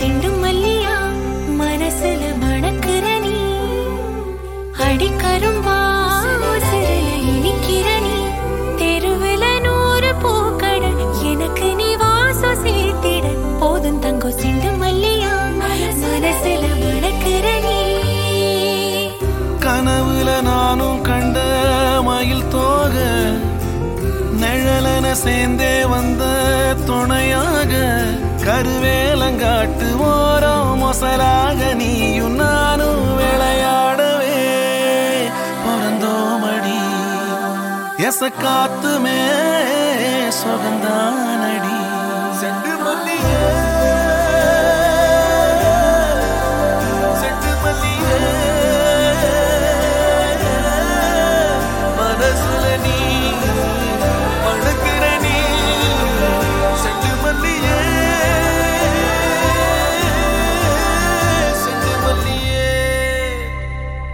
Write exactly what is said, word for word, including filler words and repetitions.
Cent மல்லியா மனசுல மணக்குற நீ அடிக்கரும்பா சிறுல இனிக்கிற நீ தெருவுல நூறு பூக்கட எனக்கு நீ வாசம் சேர்த்திட போதும் தங்கோ செண்டு மல்லியா மனசுல மணக்குற நீ கனவுல நானும் கண்ட மயில் தோக நிழலன சேர்ந்தே வந்த துணையாக கருவேலங்காட்டு ஓரம் மொசலாக நீயும் நானும் விளையாடவே பிறந்தோமடி எச காத்துமே சுகந்தானடி.